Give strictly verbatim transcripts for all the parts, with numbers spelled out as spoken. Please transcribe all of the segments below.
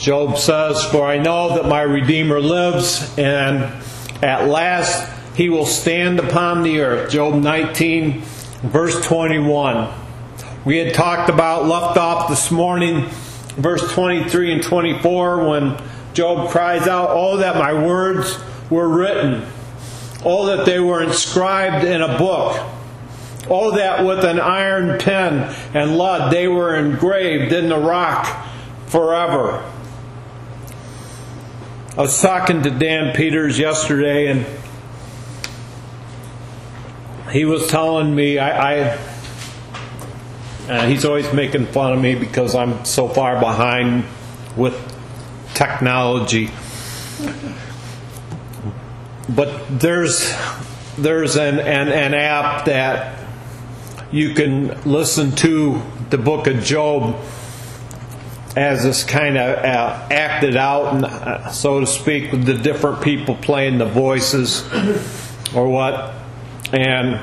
Job says, "For I know that my Redeemer lives, and at last he will stand upon the earth." Job nineteen, verse twenty-one. We had talked about, left off this morning, verse twenty-three and twenty-four, when Job cries out, "Oh, that my words were written. Oh, that they were inscribed in a book. Oh, that with an iron pen and lead they were engraved in the rock forever." I was talking to Dan Peters yesterday, and he was telling me, I, I uh, he's always making fun of me because I'm so far behind with technology. But there's there's an, an, an app that you can listen to the book of Job as it's kind of uh, acted out, and, uh, so to speak, with the different people playing the voices or what. And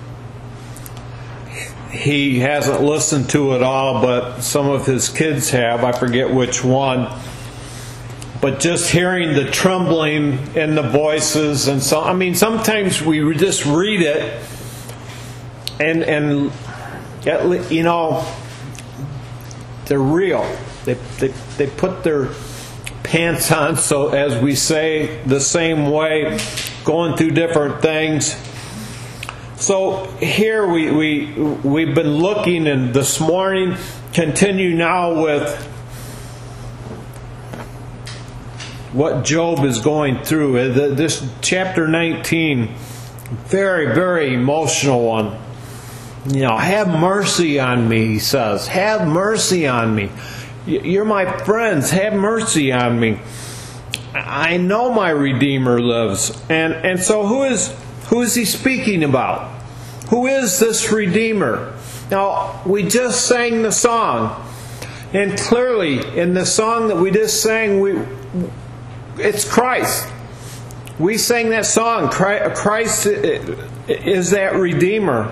he hasn't listened to it all, but some of his kids have. I forget which one. But just hearing the trembling in the voices, and so I mean, sometimes we just read it, and and you know, they're real. They they they put their pants on, so as we say, the same way, going through different things. So here we we we've been looking, and this morning continue now with what Job is going through. This chapter nineteen, very, very emotional one. You know, have mercy on me, he says. Have mercy on me. You're my friends. Have mercy on me. I know my Redeemer lives. And and so who is who is he speaking about? Who is this Redeemer? Now, we just sang the song. And clearly, in the song that we just sang, we it's Christ. We sang that song. Christ is that Redeemer.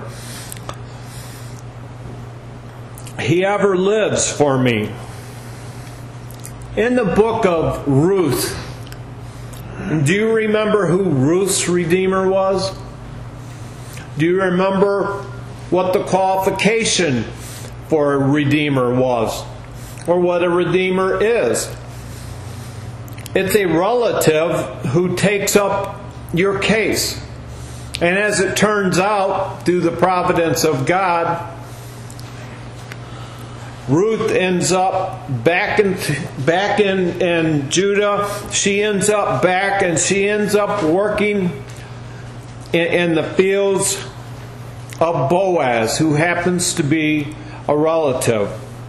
He ever lives for me. In the book of Ruth, do you remember who Ruth's Redeemer was? Do you remember what the qualification for a Redeemer was? Or what a Redeemer is? It's a relative who takes up your case. And as it turns out, through the providence of God, Ruth ends up back in back in, in Judah. She ends up back, and she ends up working in, in the fields of Boaz, who happens to be a relative.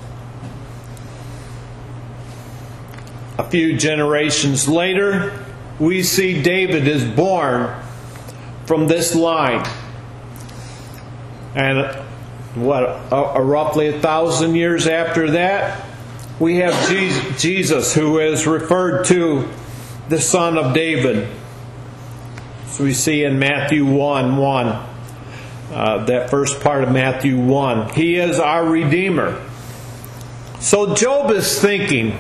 A few generations later, we see David is born from this line. And what, a, a roughly a thousand years after that, we have Jesus, Jesus, who is referred to the son of David. So we see in Matthew one one, uh, that first part of Matthew one. He is our Redeemer. So Job is thinking,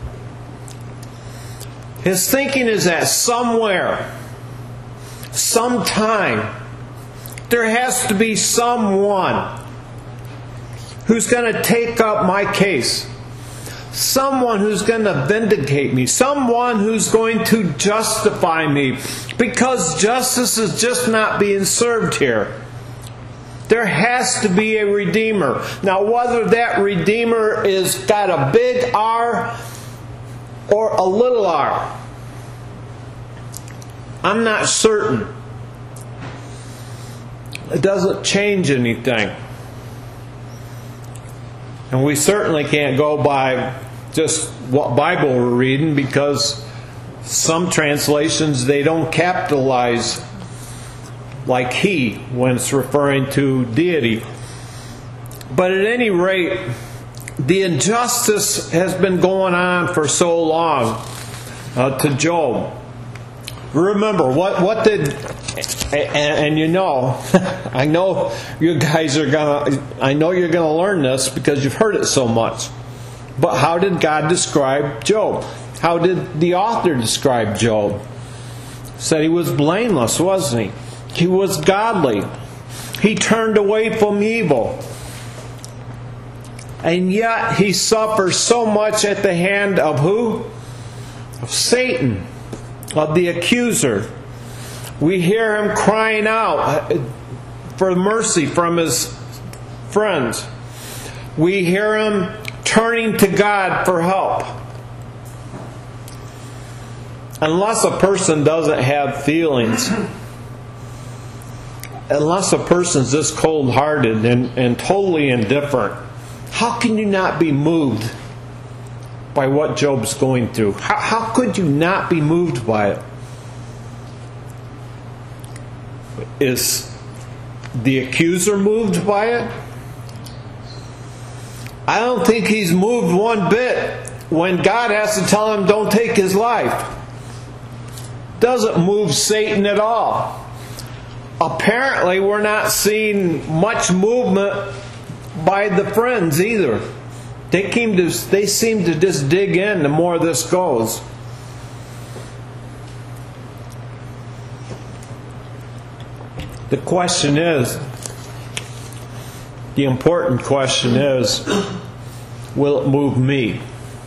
his thinking is that somewhere, sometime, there has to be someone who's going to take up my case. Someone who's going to vindicate me. Someone who's going to justify me. Because justice is just not being served here. There has to be a Redeemer. Now, whether that Redeemer is got a big R or a little r, I'm not certain. It doesn't change anything. And we certainly can't go by just what Bible we're reading, because some translations, they don't capitalize like he when it's referring to deity. But at any rate, the injustice has been going on for so long uh, to Job. Remember, what, what did... And, and you know, I know you guys are gonna. I know you're gonna learn this because you've heard it so much. But how did God describe Job? How did the author describe Job? Said he was blameless, wasn't he? He was godly. He turned away from evil. And yet he suffers so much at the hand of who? Of Satan, of the accuser. We hear him crying out for mercy from his friends. We hear him turning to God for help. Unless a person doesn't have feelings, unless a person's this cold-hearted and, and totally indifferent, how can you not be moved by what Job's going through? How, how could you not be moved by it? Is the accuser moved by it? I don't think he's moved one bit when God has to tell him don't take his life. Doesn't move Satan at all. Apparently we're not seeing much movement by the friends either. They came to they seem to just dig in the more this goes. The question is, the important question is, will it move me?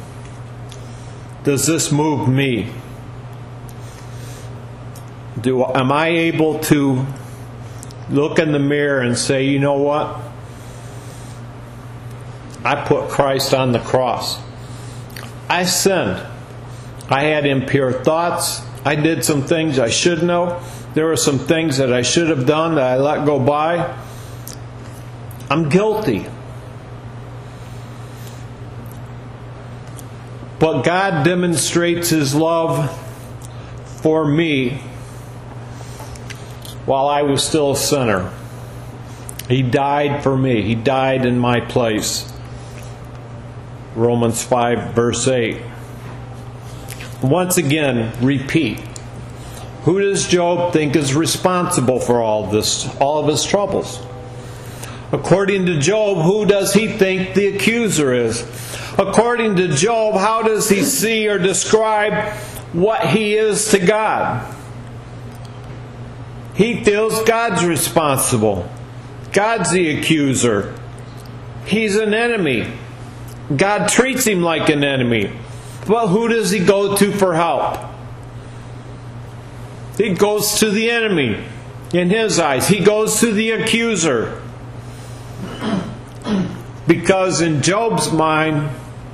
Does this move me? Do, am I able to look in the mirror and say, you know what? I put Christ on the cross. I sinned. I had impure thoughts. I did some things I shouldn't have. There were some things that I should have done that I let go by. I'm guilty. But God demonstrates His love for me while I was still a sinner. He died for me. He died in my place. Romans five, verse eight. Once again, repeat. Who does Job think is responsible for all this, all of his troubles? According to Job, who does he think the accuser is? According to Job, how does he see or describe what he is to God? He feels God's responsible. God's the accuser. He's an enemy. God treats him like an enemy. Well, who does he go to for help? He goes to the enemy. In his eyes, he goes to the accuser. Because in Job's mind,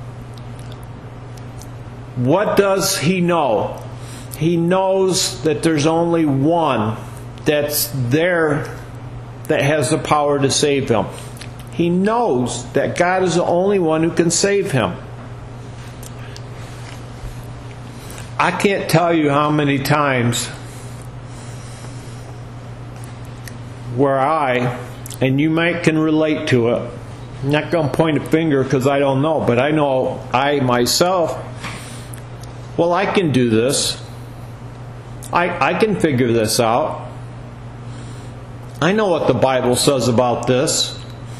what does he know? He knows that there's only one that's there that has the power to save him. He knows that God is the only one who can save him. I can't tell you how many times where I, and you might can relate to it, I'm not going to point a finger because I don't know, but I know I myself, well, I can do this. I, I can figure this out. I know what the Bible says about this.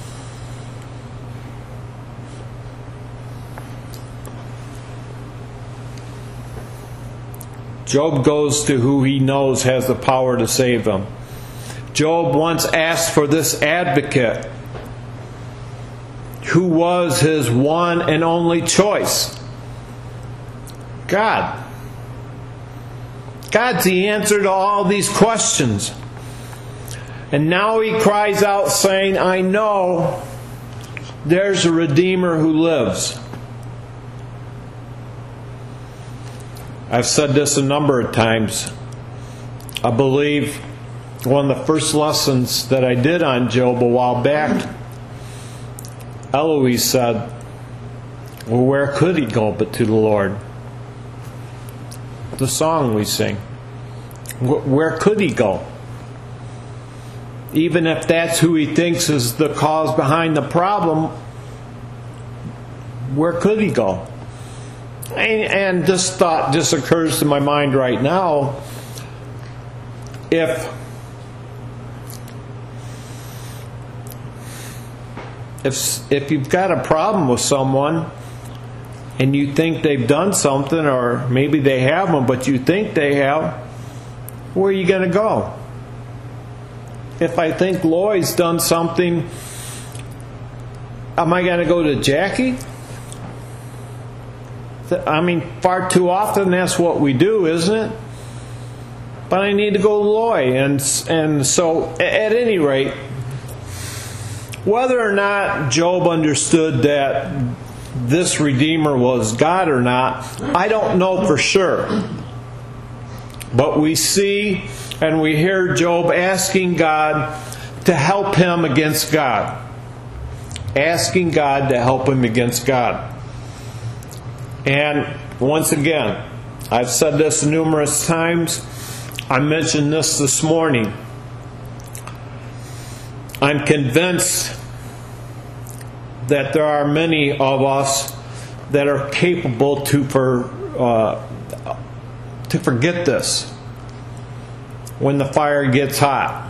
Job goes to who he knows has the power to save him. Job once asked for this advocate who was his one and only choice. God. God's the answer to all these questions. And now he cries out saying, I know there's a Redeemer who lives. I've said this a number of times. I believe one of the first lessons that I did on Job a while back, Eloise said, well, where could he go but to the Lord? The song we sing. Where could he go? Even if that's who he thinks is the cause behind the problem, where could he go? And, and this thought just occurs to my mind right now. If if if you've got a problem with someone and you think they've done something, or maybe they haven't, but you think they have, where are you going to go? If I think Lloyd's done something, am I going to go to Jackie? I mean, far too often that's what we do, isn't it? But I need to go to Lloyd. And, and so, at any rate, whether or not Job understood that this Redeemer was God or not, I don't know for sure. But we see and we hear Job asking God to help him against God. Asking God to help him against God. And once again, I've said this numerous times. I mentioned this this morning. I'm convinced that there are many of us that are capable to for uh, to forget this when the fire gets hot,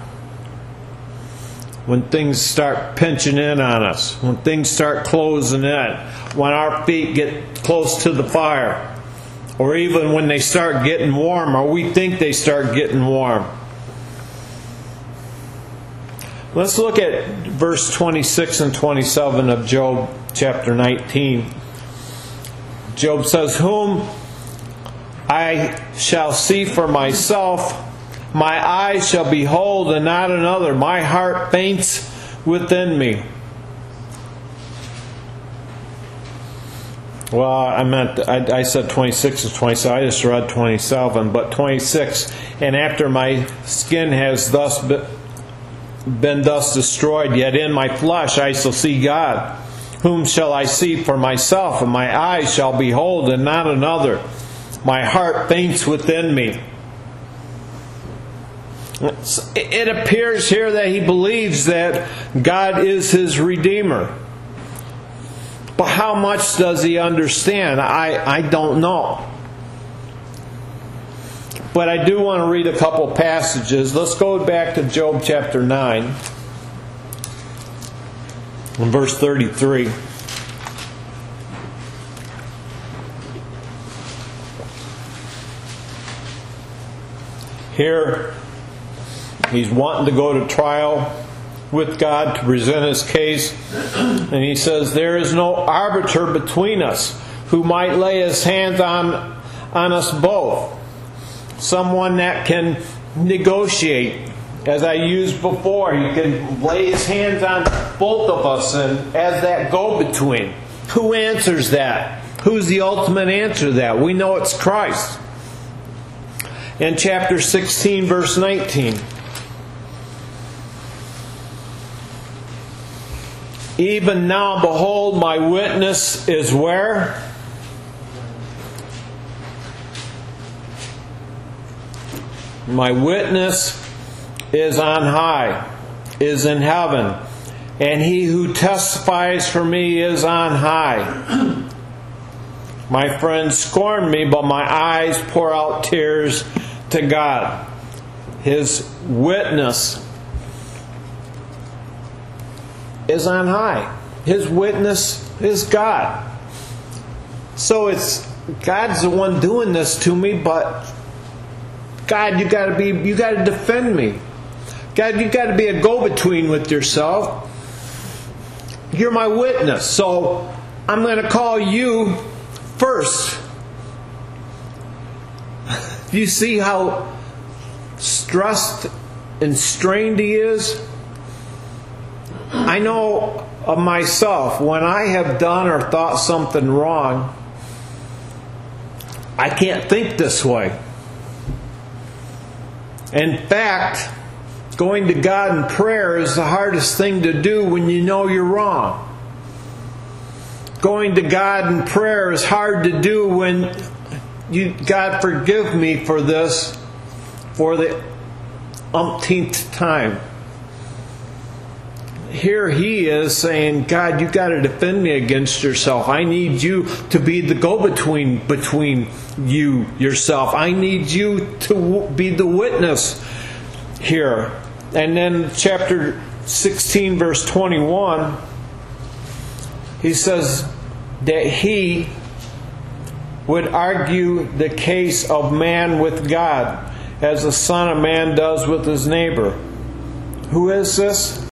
when things start pinching in on us, when things start closing in, when our feet get close to the fire, or even when they start getting warm, or we think they start getting warm. Let's look at verse twenty-six and twenty-seven of Job chapter nineteen. Job says, "Whom I shall see for myself, my eyes shall behold and not another. My heart faints within me." Well, I meant, I, I said twenty-six and twenty-seven. I just read twenty-seven. But twenty-six, "And after my skin has thus been, been thus destroyed, yet in my flesh I shall see God. Whom shall I see for myself? And my eyes shall behold and not another. My heart faints within me." It appears here that he believes that God is his Redeemer. But how much does he understand? I, I don't know. But I do want to read a couple passages. Let's go back to Job chapter nine, and verse thirty-three. Here, he's wanting to go to trial with God to present his case. And he says, "There is no arbiter between us who might lay his hands on, on us both." Someone that can negotiate. As I used before, he can lay his hands on both of us and as that go-between. Who answers that? Who's the ultimate answer to that? We know it's Christ. In chapter sixteen, verse nineteen. "Even now, behold, my witness is where? My witness is on high, is in heaven, and he who testifies for me is on high. My friends scorn me, but my eyes pour out tears to God." His witness is on high. His witness is God. So it's God's the one doing this to me, but God, you got to be, you got to defend me. God, you got to be a go-between with yourself. You're my witness, so I'm going to call you first. You see how stressed and strained he is? I know of myself, when I have done or thought something wrong, I can't think this way. In fact, going to God in prayer is the hardest thing to do when you know you're wrong. Going to God in prayer is hard to do when you, God, forgive me for this for the umpteenth time. Here he is saying, God, you got to defend me against yourself. I need you to be the go-between between you, yourself. I need you to be the witness here. And then chapter sixteen, verse twenty-one, he says that he, would argue the case of man with God, as the Son of Man does with his neighbor. Who is this?